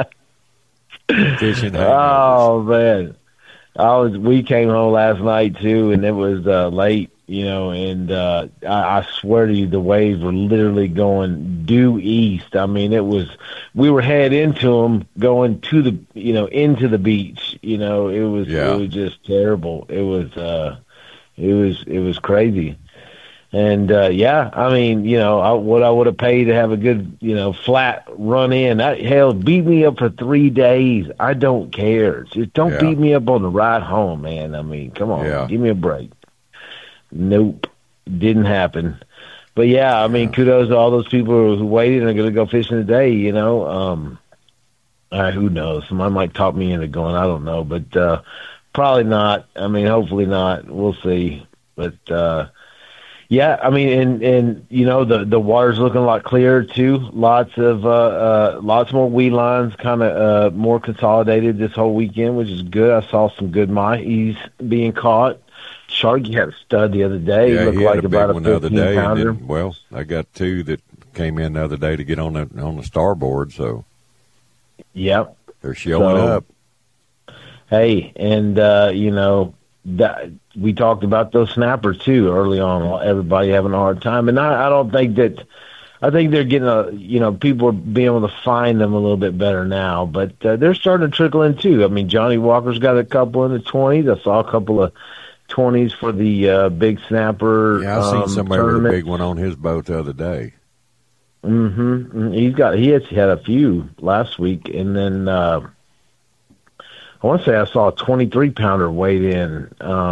Fishing. Oh man, we came home last night too, and it was late. And I swear to you, the waves were literally going due east. I mean, we were head into them going to the, into the beach. It was just terrible. It was, It was crazy. And, I mean, what I would have paid to have a good, flat run in. Hell, beat me up for 3 days. I don't care. Just don't beat me up on the ride home, man. I mean, come on, give me a break. Nope, didn't happen. But, I mean, kudos to all those people who waited and are going to go fishing today, who knows? Somebody might talk me into going. I don't know. But probably not. I mean, hopefully not. We'll see. But, I mean, and the water's looking a lot clearer, too. Lots more weed lines, kind of more consolidated this whole weekend, which is good. I saw some good mahis being caught. Sharky had a stud the other day. Yeah, looked he had like a big about one a the other day. 15-pounder. Well, I got 2 that came in the other day to get on the starboard, so yep, they're showing up. Hey, and that we talked about those snappers too early on. Everybody having a hard time, and I don't think that. I think they're getting people are being able to find them a little bit better now, but they're starting to trickle in too. I mean, Johnny Walker's got a couple in the 20s. I saw a couple of 20s for the big snapper. Yeah, I seen somebody tournament. with a big one on his boat the other day. Mm-hmm. He had a few last week, and then I want to say I saw a 23-pounder weighed in.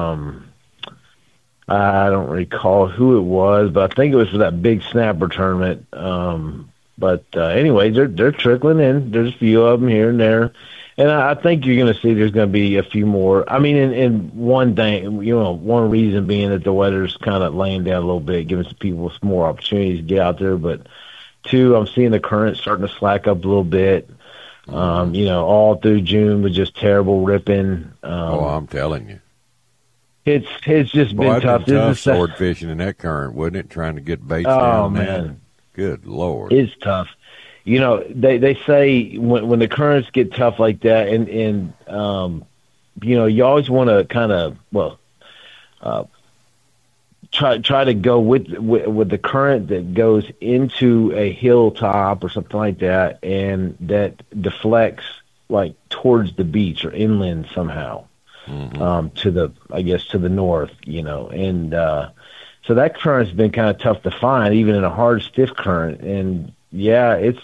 I don't recall who it was, but I think it was for that big snapper tournament. Anyway, they're trickling in. There's a few of them here and there. And I think you're going to see there's going to be a few more. I mean, in one thing, one reason being that the weather's kind of laying down a little bit, giving some people some more opportunities to get out there. But 2, I'm seeing the current starting to slack up a little bit. All through June was just terrible ripping. I'm telling you. It's just been tough. Been tough sword fishing in that current, wouldn't it? Trying to get baits down. Oh, man. Good Lord. It's tough. They say when the currents get tough like that, and you always want to kind of try to go with the current that goes into a hilltop or something like that, and that deflects like towards the beach or inland somehow. Mm-hmm. To the north, and so that current's been kind of tough to find, even in a hard, stiff current. And it's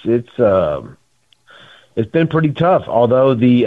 been pretty tough. Although the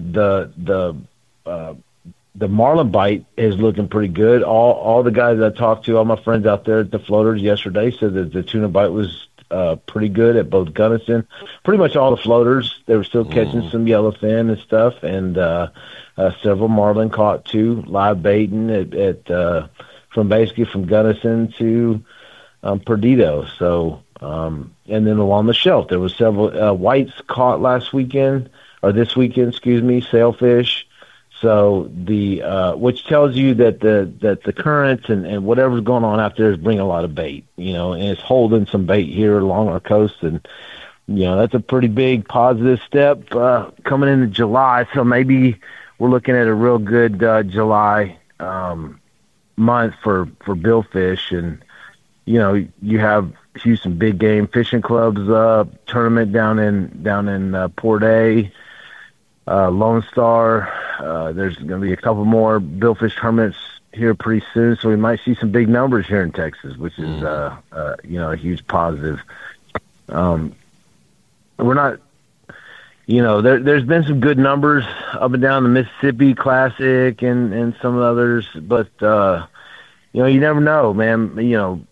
marlin bite is looking pretty good. All the guys I talked to, all my friends out there at the floaters yesterday, said that the tuna bite was pretty good at both Gunnison. Pretty much all the floaters, they were still catching some yellowfin and stuff, and several marlin caught too, live baiting from Gunnison to Perdido. So, and then along the shelf, there was several whites caught this weekend, sailfish. So which tells you that the currents and whatever's going on out there is bringing a lot of bait, and it's holding some bait here along our coast, and that's a pretty big positive step coming into July. So maybe we're looking at a real good July month for billfish, and you have Houston Big Game Fishing Club's tournament down in Port A. Lone Star. There's going to be a couple more billfish tournaments here pretty soon, so we might see some big numbers here in Texas, which is a huge positive. We're not, there's been some good numbers up and down the Mississippi Classic and some others, but you never know, man.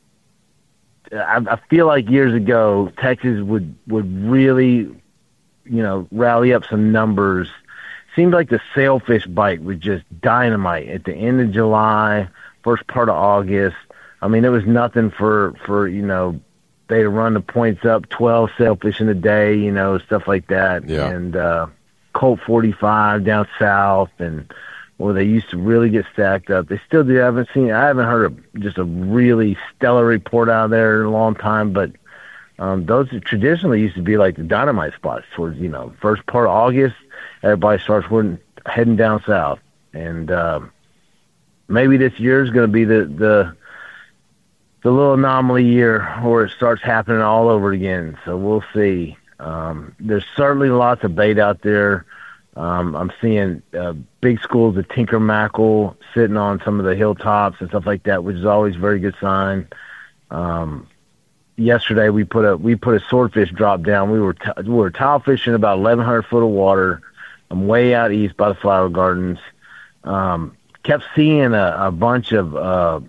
I feel like years ago Texas would really rally up some numbers. Seemed like the sailfish bite was just dynamite at the end of July, first part of August. I mean, it was nothing for they run the points up, 12 sailfish in a day, stuff like that. Yeah. And Colt 45 down south, and they used to really get stacked up. They still do. I haven't heard of just a really stellar report out of there in a long time, but those traditionally used to be like the dynamite spots towards, first part of August, everybody starts heading down south. And maybe this year is going to be the little anomaly year where it starts happening all over again. So we'll see. There's certainly lots of bait out there. I'm seeing big schools of tinker mackerel sitting on some of the hilltops and stuff like that, which is always a very good sign. Yesterday we put a swordfish drop down. We were tile fishing about 1,100 foot of water. I'm way out east by the flower gardens. Kept seeing a bunch of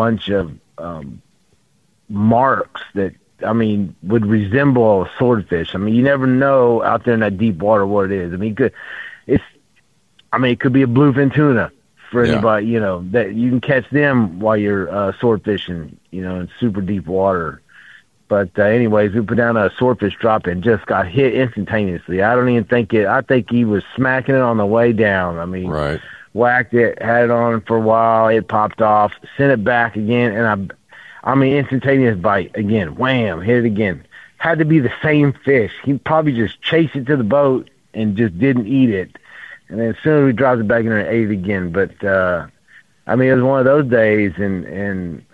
marks that, I mean, would resemble a swordfish. I mean, you never know out there in that deep water what it is. I mean, it could be a bluefin tuna for anybody, you know, that you can catch them while you're sword fishing, you know, in super deep water. But anyways, we put down a swordfish drop and just got hit instantaneously. I don't even think I think he was smacking it on the way down. I mean, whacked it, had it on for a while, it popped off, sent it back again, and I mean, instantaneous bite again, wham, hit it again. Had to be the same fish. He probably just chased it to the boat and just didn't eat it. And then as soon as we dropped it back in there, and ate it again. But I mean, it was one of those days, and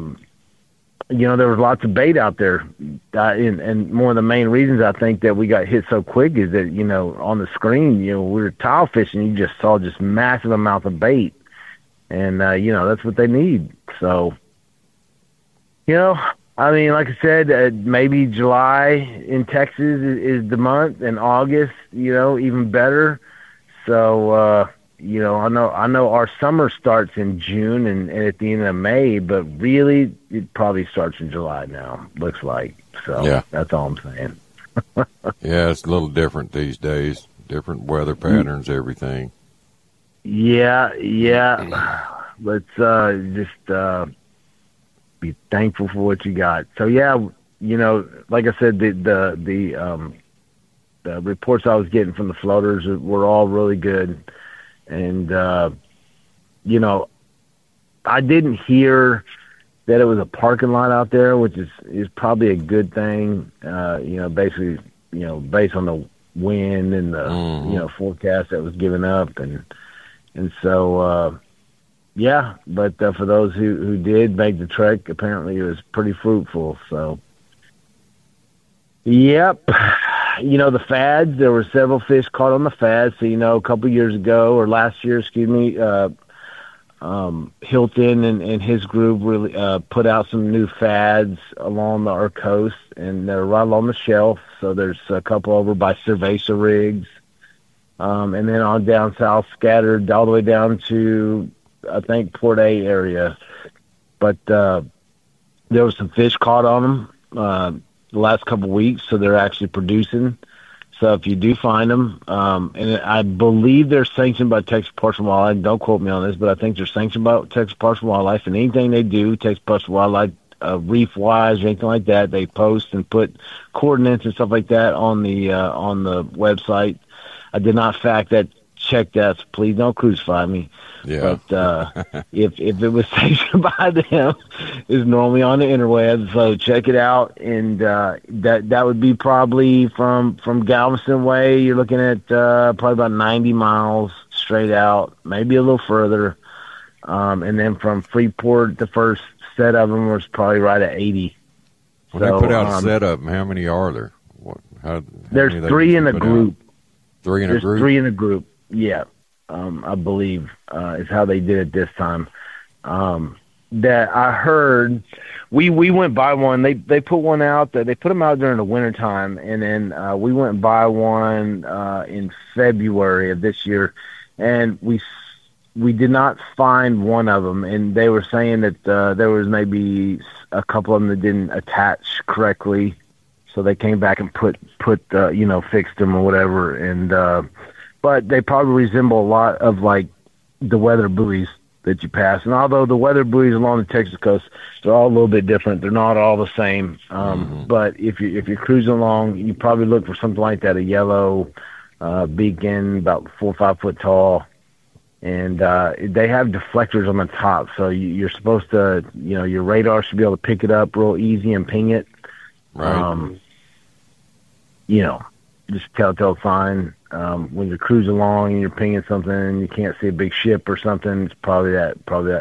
you know, there was lots of bait out there. And one of the main reasons I think that we got hit so quick is that, you know, on the screen, you know, we were tile fishing, you just saw just massive amount of bait. And, you know, that's what they need. So, you know, I mean, like I said, maybe July in Texas is the month, and August, you know, even better. So, you know, I know our summer starts in June and at the end of May, but really it probably starts in July now, looks like. So that's all I'm saying. Yeah, it's a little different these days. Different weather patterns, everything. Yeah. Let's just be thankful for what you got. So yeah, you know, like I said, the reports I was getting from the floaters were all really good. And, you know, I didn't hear that it was a parking lot out there, which is probably a good thing, you know, basically, you know, based on the wind and the, you know, forecast that was given up. And so, yeah, but for those who did make the trek, apparently it was pretty fruitful. So, yep. You know, the fads, there were several fish caught on the fads. So, you know, a couple years ago, or last year, Hilton and his group really put out some new fads along our coast, and they're right along the shelf. So there's a couple over by Cerveza Rigs, and then on down south, scattered all the way down to, I think, Port A area. But there was some fish caught on them the last couple of weeks, so they're actually producing. So if you do find them, and I believe they're sanctioned by Texas Parks and Wildlife. Don't quote me on this, but I think they're sanctioned by Texas Parks and Wildlife. And anything they do, Texas Parks and Wildlife, reef-wise or anything like that, they post and put coordinates and stuff like that on the website. I did not fact that. Check that. So please don't crucify me. Yeah. But if it was sanctioned by them, it's normally on the interweb. So check it out. And that would be probably from Galveston Way. You're looking at probably about 90 miles straight out, maybe a little further. And then from Freeport, the first set of them was probably right at 80. When they put out a set of them, how many are there? There's three in a group. Three in a group? There's three in a group. Yeah, I believe is how they did it this time. That I heard, we went by one. They put one out. They put them out during the wintertime, and then we went by one in February of this year, and we did not find one of them. And they were saying that there was maybe a couple of them that didn't attach correctly, so they came back and put you know, fixed them or whatever. And but they probably resemble a lot of, like, the weather buoys that you pass. And although the weather buoys along the Texas coast, they're all a little bit different. They're not all the same. But if you're cruising along, you probably look for something like that, a yellow beacon, about 4 or 5 foot tall. And they have deflectors on the top. So you're supposed to, you know, your radar should be able to pick it up real easy and ping it. Right. You know, just telltale sign. When you're cruising along and you're pinging something and you can't see a big ship or something, it's probably that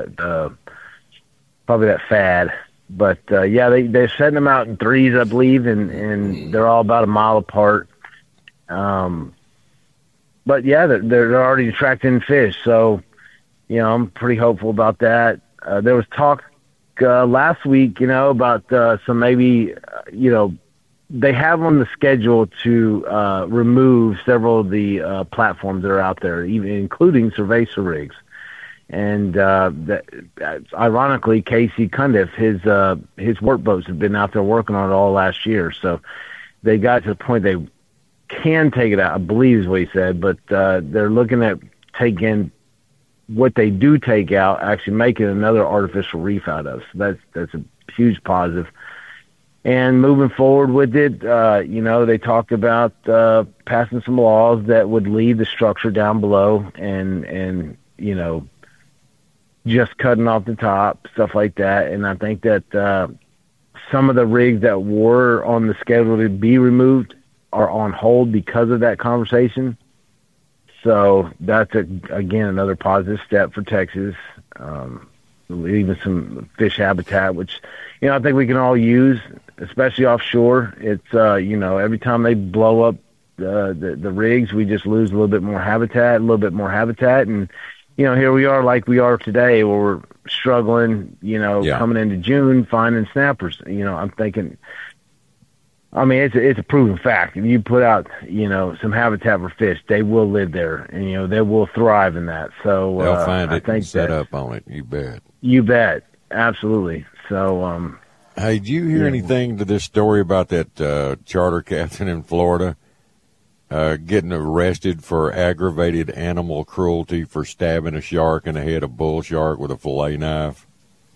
fad. But yeah, they're setting them out in threes, I believe, and they're all about a mile apart. but yeah, they're already attracting fish. So, I'm pretty hopeful about that. There was talk last week, about some maybe, they have on the schedule to remove several of the platforms that are out there, even including Cerveza rigs. And ironically, Casey Cundiff, his work boats have been out there working on it all last year. So they got to the point they can take it out, I believe is what he said, but they're looking at taking what they do take out, actually making another artificial reef out of. So that's a huge positive. And moving forward with it, they talked about passing some laws that would leave the structure down below and just cutting off the top, stuff like that. And I think that some of the rigs that were on the schedule to be removed are on hold because of that conversation. So that's, again, another positive step for Texas. Even some fish habitat, which, I think we can all use, especially offshore. It's, every time they blow up the rigs, we just lose a little bit more habitat. And, here we are like we are today where we're struggling, coming into June, finding snappers. I'm thinking, it's a proven fact. If you put out, some habitat for fish, they will live there and, they will thrive in that. So they'll find it and set up on it. You bet. You bet. Absolutely. So, hey, did you hear anything to this story about that charter captain in Florida getting arrested for aggravated animal cruelty for stabbing a shark in the head, a bull shark, with a fillet knife?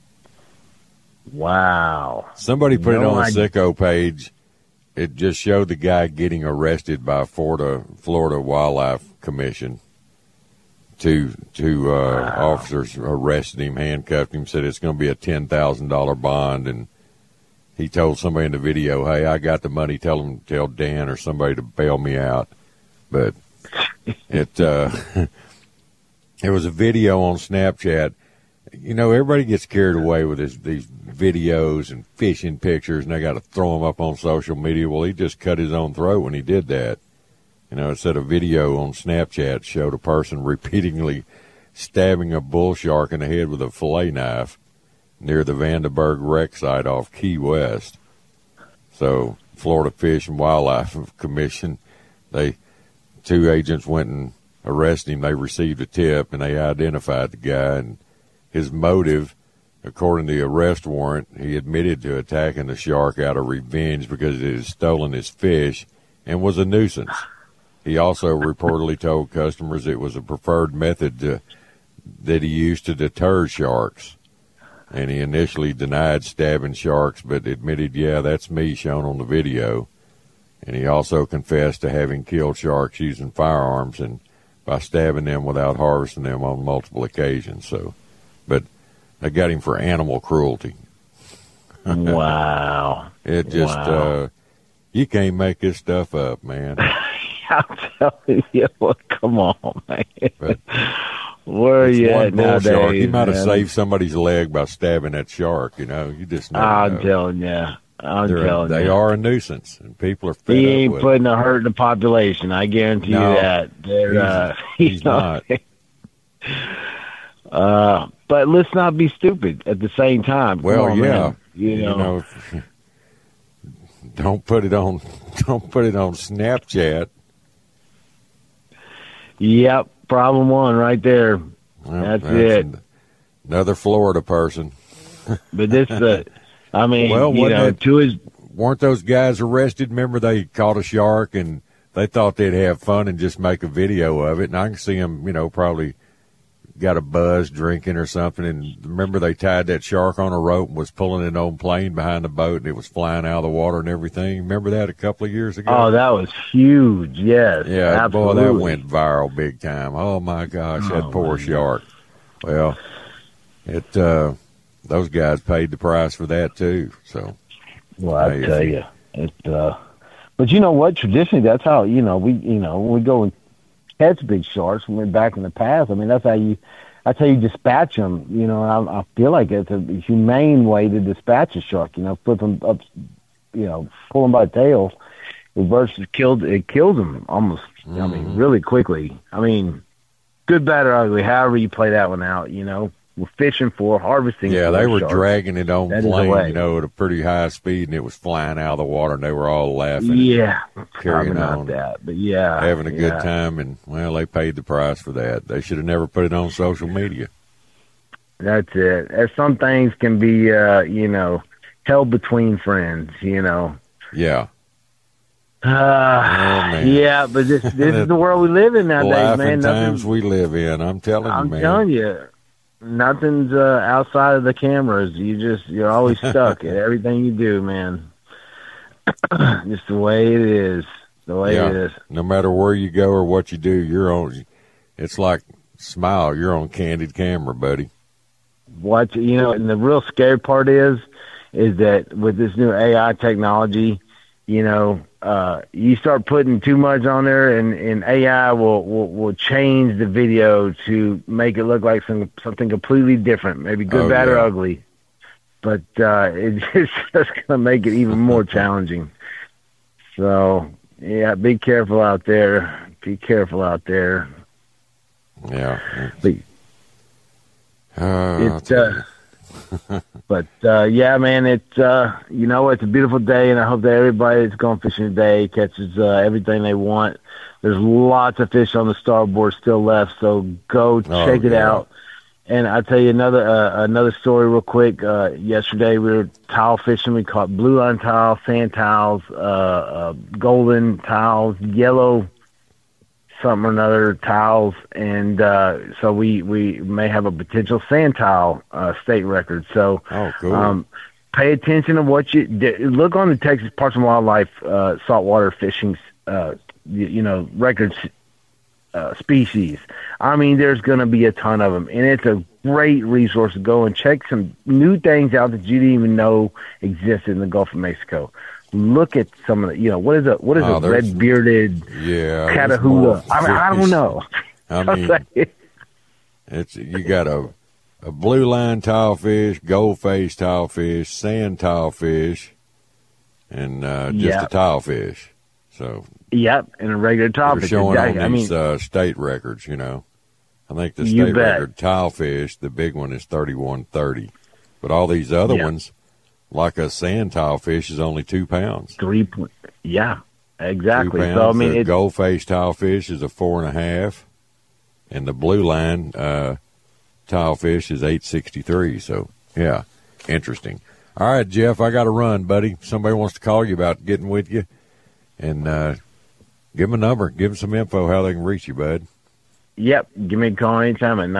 Wow. Somebody put it on the Sicko page. It just showed the guy getting arrested by Florida Wildlife Commission. Two officers arrested him, handcuffed him, said it's going to be a $10,000 bond, and he told somebody in the video, "Hey, I got the money. Tell Dan or somebody to bail me out." But it was a video on Snapchat. Everybody gets carried away with these videos and fishing pictures, and they got to throw them up on social media. Well, he just cut his own throat when he did that. It said a video on Snapchat showed a person repeatedly stabbing a bull shark in the head with a fillet knife near the Vandenberg wreck site off Key West. So, Florida Fish and Wildlife Commission, two agents went and arrested him. They received a tip, and they identified the guy. And his motive, according to the arrest warrant, he admitted to attacking the shark out of revenge because it had stolen his fish and was a nuisance. He also reportedly told customers it was a preferred method that he used to deter sharks. And he initially denied stabbing sharks, but admitted, "Yeah, that's me," shown on the video. And he also confessed to having killed sharks using firearms and by stabbing them without harvesting them on multiple occasions. So, but they got him for animal cruelty. Wow. It just, you can't make this stuff up, man. I'm telling you, come on, man. But where are you at nowadays? Shark. He might have saved somebody's leg by stabbing that shark, You just never know. I'm telling you. They are a nuisance, and people are fed up with it. He ain't putting a hurt in the population. I guarantee you that. He's not. But let's not be stupid at the same time. Well, man. Don't put it on Snapchat. Yep, problem one right there. That's it. Another Florida person. But this, weren't those guys arrested? Remember, they caught a shark and they thought they'd have fun and just make a video of it. And I can see them, probably got a buzz drinking or something. And remember, they tied that shark on a rope and was pulling it on plane behind the boat, and it was flying out of the water and everything. Remember that a couple of years ago? Oh, that was huge. Yes. Yeah, absolutely. Boy, that went viral big time. Oh my gosh, that poor shark. Well, those guys paid the price for that too. So, well, I tell you, but you know what? Traditionally, that's how we go and catch big sharks. When we're back in the past, that's how you dispatch them. I feel like it's a humane way to dispatch a shark. Flip them up, pull them by the tail, killed them almost. I mean, really quickly. I mean, good, bad, or ugly, however you play that one out, we're fishing for, harvesting. Yeah, for they were sharks. dragging it on That is the plane, way. at a pretty high speed, and it was flying out of the water, and they were all laughing. Yeah, carrying probably on, not that, but yeah, having a good time, and well, they paid the price for that. They should have never put it on social media. That's it. As some things can be, held between friends, Yeah. Yeah, but this is the world we live in nowadays, Life man. and times we live in. I'm telling you, man. I'm telling you, nothing's outside of the cameras. You're always stuck at everything you do, man. Just the way it is. The way it is. No matter where you go or what you do, you're on. It's like smile. You're on candid camera, buddy. And the real scary part is that with this new AI technology, you start putting too much on there, and AI will change the video to make it look like something completely different, maybe good, bad, or ugly. But it's just going to make it even more challenging. So, yeah, be careful out there. Be careful out there. Yeah. Yeah, man, it's it's a beautiful day, and I hope that everybody that's going fishing today catches everything they want. There's lots of fish on the starboard still left, so go check it out. And I'll tell you another story real quick. Yesterday we were tile fishing. We caught blue line tile, sand tiles, golden tiles, yellow something or another tiles, and so we may have a potential sand tile state record. So cool. Pay attention to what you look on the Texas Parks and Wildlife saltwater fishing records species. I mean, there's going to be a ton of them, and it's a great resource to go and check some new things out that you didn't even know existed in the Gulf of Mexico. Look at some of the, what is a red-bearded Catahoula? I don't know. I mean, you got a blue line tilefish, gold-faced tilefish, sand tilefish, and just a tilefish. So and a regular tilefish. They're showing on these state records. I think the state record tilefish, the big one is 31.30, but all these other ones, like a sand tilefish, is only 2 pounds. 3 point. Yeah, exactly. 2 pounds. So I mean, the gold-faced tilefish is a 4.5, and the blue line tilefish is 8.63. So yeah, interesting. All right, Jeff, I got to run, buddy. Somebody wants to call you about getting with you, and give them a number, give them some info how they can reach you, bud. Yep, give me a call anytime at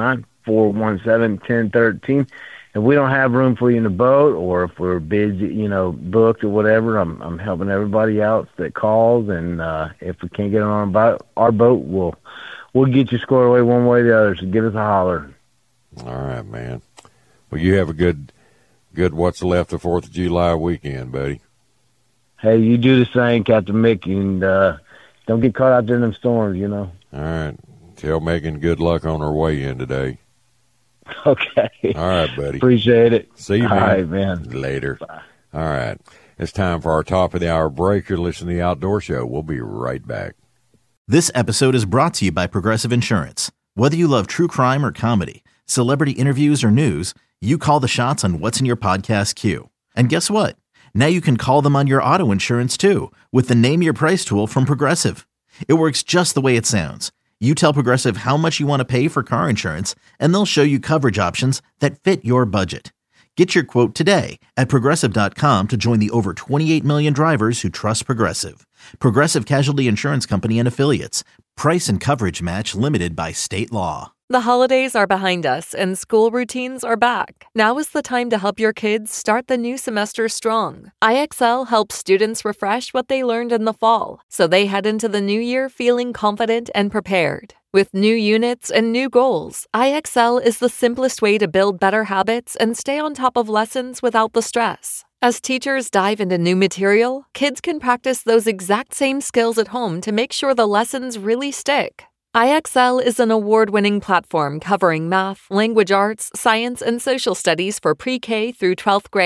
979-417-1013. If we don't have room for you in the boat, or if we're busy, booked or whatever, I'm helping everybody out that calls. And if we can't get on our boat, we'll get you squared away one way or the other. So give us a holler. All right, man. Well, you have a good what's left of 4th of July weekend, buddy. Hey, you do the same, Captain Mick, and don't get caught out there in them storms. All right. Tell Megan good luck on her way in today. Okay. All right, buddy. Appreciate it. See you, man. All right, man. Later. Bye. All right. It's time for our top of the hour break. You're listening to The Outdoor Show. We'll be right back. This episode is brought to you by Progressive Insurance. Whether you love true crime or comedy, celebrity interviews or news, you call the shots on what's in your podcast queue. And guess what? Now you can call them on your auto insurance too with the Name Your Price tool from Progressive. It works just the way it sounds. You tell Progressive how much you want to pay for car insurance, and they'll show you coverage options that fit your budget. Get your quote today at Progressive.com to join the over 28 million drivers who trust Progressive. Progressive Casualty Insurance Company and Affiliates. Price and coverage match limited by state law. The holidays are behind us and school routines are back. Now is the time to help your kids start the new semester strong. IXL helps students refresh what they learned in the fall, so they head into the new year feeling confident and prepared. With new units and new goals, IXL is the simplest way to build better habits and stay on top of lessons without the stress. As teachers dive into new material, kids can practice those exact same skills at home to make sure the lessons really stick. IXL is an award-winning platform covering math, language arts, science, and social studies for pre-K through 12th grade.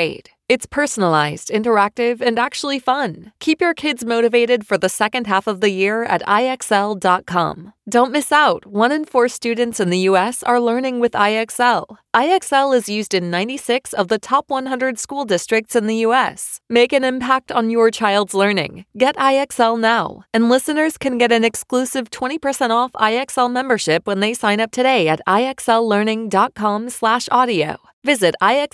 It's personalized, interactive, and actually fun. Keep your kids motivated for the second half of the year at IXL.com. Don't miss out. 1 in 4 students in the U.S. are learning with IXL. IXL is used in 96 of the top 100 school districts in the U.S. Make an impact on your child's learning. Get IXL now. And listeners can get an exclusive 20% off IXL membership when they sign up today at IXLlearning.com/audio. Visit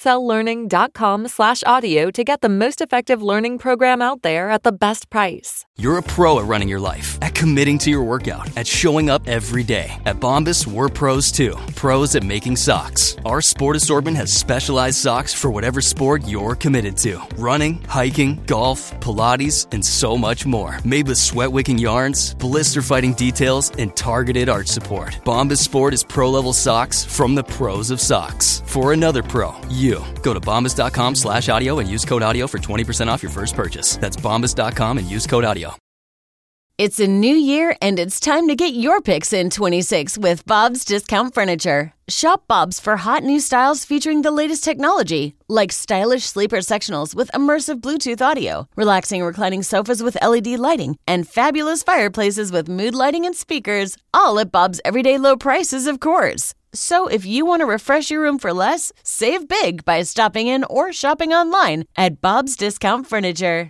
IXLlearning.com/audio to get the most effective learning program out there at the best price. You're a pro at running your life, at committing to your workout, at showing up every day. At Bombas, we're pros too. Pros at making socks. Our sport assortment has specialized socks for whatever sport you're committed to. Running, hiking, golf, Pilates, and so much more. Made with sweat-wicking yarns, blister-fighting details, and targeted arch support. Bombas Sport is pro-level socks from the pros of socks. For another pro, you. Go to bombas.com/audio and use code audio for 20% off your first purchase. That's bombas.com and use code audio. It's a new year, and it's time to get your picks in 26 with Bob's Discount Furniture. Shop Bob's for hot new styles featuring the latest technology, like stylish sleeper sectionals with immersive Bluetooth audio, relaxing reclining sofas with LED lighting, and fabulous fireplaces with mood lighting and speakers, all at Bob's everyday low prices, of course. So if you want to refresh your room for less, save big by stopping in or shopping online at Bob's Discount Furniture.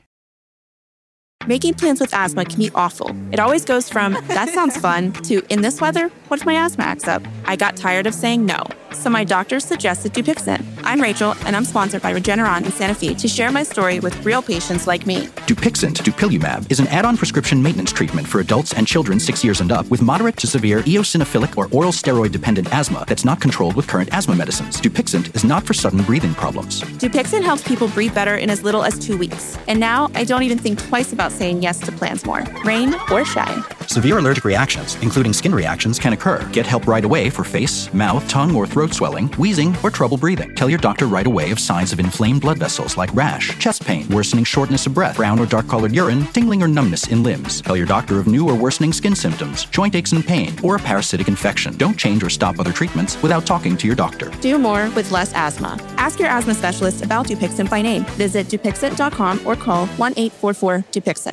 Making plans with asthma can be awful. It always goes from, that sounds fun, to, in this weather, what if my asthma acts up? I got tired of saying no, so my doctor suggested Dupixent. I'm Rachel, and I'm sponsored by Regeneron in Santa Fe to share my story with real patients like me. Dupixent, dupilumab, is an add-on prescription maintenance treatment for adults and children 6 years and up with moderate to severe eosinophilic or oral steroid-dependent asthma that's not controlled with current asthma medicines. Dupixent is not for sudden breathing problems. Dupixent helps people breathe better in as little as 2 weeks. And now, I don't even think twice about saying yes to plans more, rain or shine. Severe allergic reactions, including skin reactions, can occur. Get help right away for face, mouth, tongue, or throat swelling, wheezing, or trouble breathing. Tell your doctor right away of signs of inflamed blood vessels like rash, chest pain, worsening shortness of breath, brown or dark-colored urine, tingling or numbness in limbs. Tell your doctor of new or worsening skin symptoms, joint aches and pain, or a parasitic infection. Don't change or stop other treatments without talking to your doctor. Do more with less asthma. Ask your asthma specialist about Dupixent by name. Visit Dupixent.com or call 1-844-DUPIXENT.